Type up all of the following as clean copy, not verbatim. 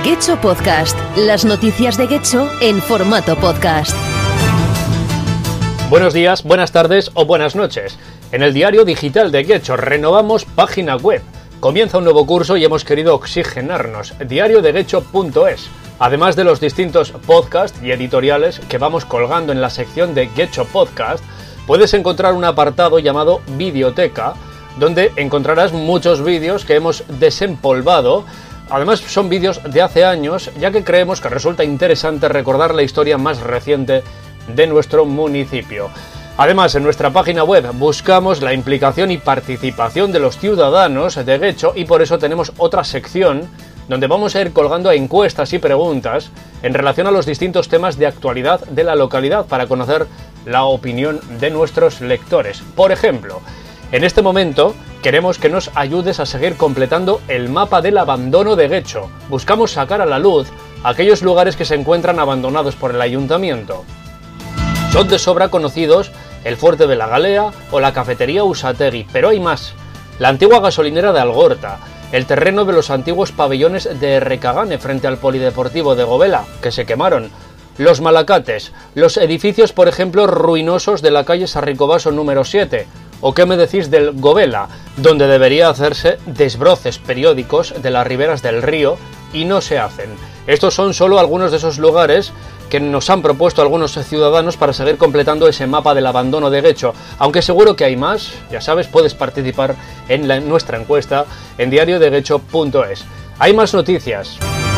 Getxo Podcast, las noticias de Getxo en formato podcast. Buenos días, buenas tardes o buenas noches. En el diario digital de Getxo renovamos página web. Comienza un nuevo curso y hemos querido oxigenarnos. diariodegetxo.es. Además de los distintos podcasts y editoriales que vamos colgando en la sección de Getxo Podcast, puedes encontrar un apartado llamado Videoteca, donde encontrarás muchos vídeos que hemos desempolvado. Además son vídeos de hace años, ya que creemos que resulta interesante recordar la historia más reciente de nuestro municipio. Además, en nuestra página web buscamos la implicación y participación de los ciudadanos de Getxo y por eso tenemos otra sección donde vamos a ir colgando encuestas y preguntas en relación a los distintos temas de actualidad de la localidad para conocer la opinión de nuestros lectores. Por ejemplo, en este momento queremos que nos ayudes a seguir completando el mapa del abandono de Getxo. Buscamos sacar a la luz aquellos lugares que se encuentran abandonados por el ayuntamiento. Son de sobra conocidos el Fuerte de la Galea o la Cafetería Usategui, pero hay más. La antigua gasolinera de Algorta, el terreno de los antiguos pabellones de Recagane frente al Polideportivo de Govela, que se quemaron, los Malacates, los edificios, por ejemplo, ruinosos de la calle Sarricobaso número 7, o qué me decís del Govela, donde debería hacerse desbroces periódicos de las riberas del río y no se hacen. Estos son solo algunos de esos lugares que nos han propuesto algunos ciudadanos para seguir completando ese mapa del abandono de Getxo, aunque seguro que hay más. Ya sabes, puedes participar en nuestra encuesta en diariodegetxo.es. Hay más noticias.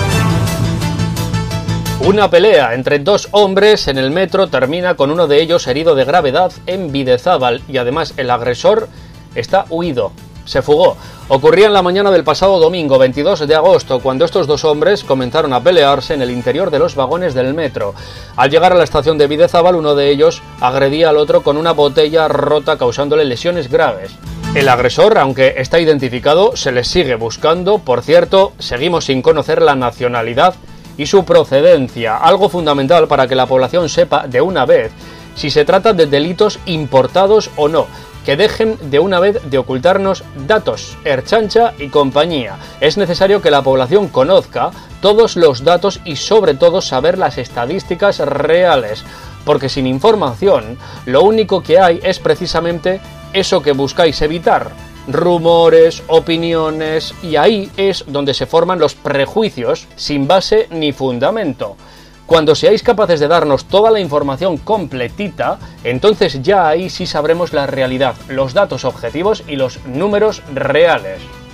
Una pelea entre dos hombres en el metro termina con uno de ellos herido de gravedad en Bidezábal y además el agresor está huido, se fugó. Ocurría en la mañana del pasado domingo 22 de agosto cuando estos dos hombres comenzaron a pelearse en el interior de los vagones del metro. Al llegar a la estación de Bidezábal, uno de ellos agredía al otro con una botella rota causándole lesiones graves. El agresor, aunque está identificado, se le sigue buscando. Por cierto, seguimos sin conocer la nacionalidad y su procedencia, algo fundamental para que la población sepa de una vez si se trata de delitos importados o no. Que dejen de una vez de ocultarnos datos, Ertzaintza y compañía. Es necesario que la población conozca todos los datos y sobre todo saber las estadísticas reales, porque sin información lo único que hay es precisamente eso que buscáis evitar. Rumores, opiniones, y ahí es donde se forman los prejuicios sin base ni fundamento. Cuando seáis capaces de darnos toda la información completita, entonces ya ahí sí sabremos la realidad, los datos objetivos y los números reales.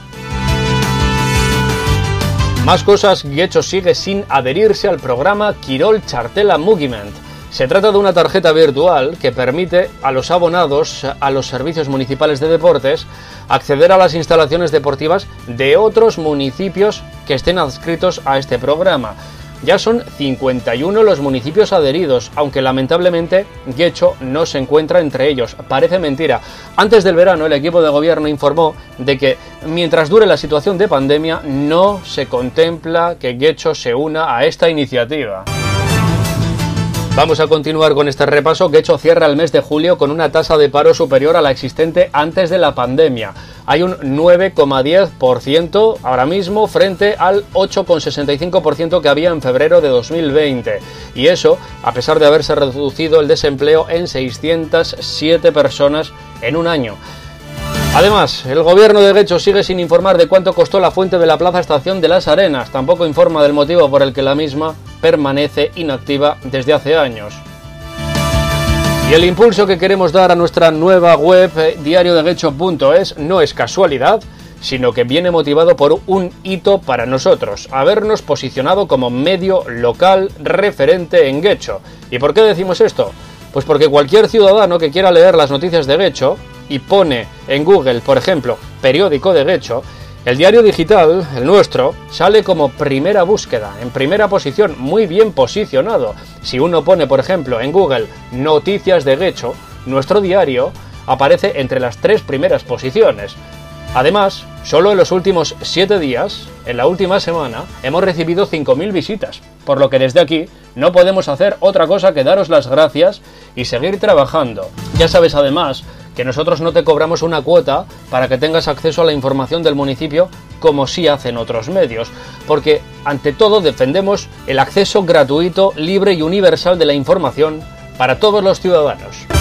Más cosas, Getxo sigue sin adherirse al programa Kirol Txartela Mugiment. Se trata de una tarjeta virtual que permite a los abonados a los servicios municipales de deportes acceder a las instalaciones deportivas de otros municipios que estén adscritos a este programa. Ya son 51 los municipios adheridos, aunque lamentablemente Getxo no se encuentra entre ellos. Parece mentira. Antes del verano el equipo de gobierno informó de que mientras dure la situación de pandemia no se contempla que Getxo se una a esta iniciativa. Vamos a continuar con este repaso. Getxo cierra el mes de julio con una tasa de paro superior a la existente antes de la pandemia. Hay un 9,10% ahora mismo frente al 8,65% que había en febrero de 2020. Y eso a pesar de haberse reducido el desempleo en 607 personas en un año. Además, el gobierno de Getxo sigue sin informar de cuánto costó la fuente de la Plaza Estación de las Arenas. Tampoco informa del motivo por el que la misma permanece inactiva desde hace años. Y el impulso que queremos dar a nuestra nueva web, diariodegetxo.es, no es casualidad, sino que viene motivado por un hito para nosotros, habernos posicionado como medio local referente en Getxo. ¿Y por qué decimos esto? Pues porque cualquier ciudadano que quiera leer las noticias de Getxo y pone en Google, por ejemplo, periódico de Getxo, el diario digital, el nuestro, sale como primera búsqueda, en primera posición, muy bien posicionado. Si uno pone, por ejemplo, en Google noticias de Getxo, nuestro diario aparece entre las 3 primeras posiciones. Además, solo en los últimos 7 días, en la última semana, hemos recibido 5.000 visitas, por lo que desde aquí no podemos hacer otra cosa que daros las gracias y seguir trabajando. Ya sabes además que nosotros no te cobramos una cuota para que tengas acceso a la información del municipio como sí hacen otros medios, porque ante todo defendemos el acceso gratuito, libre y universal de la información para todos los ciudadanos.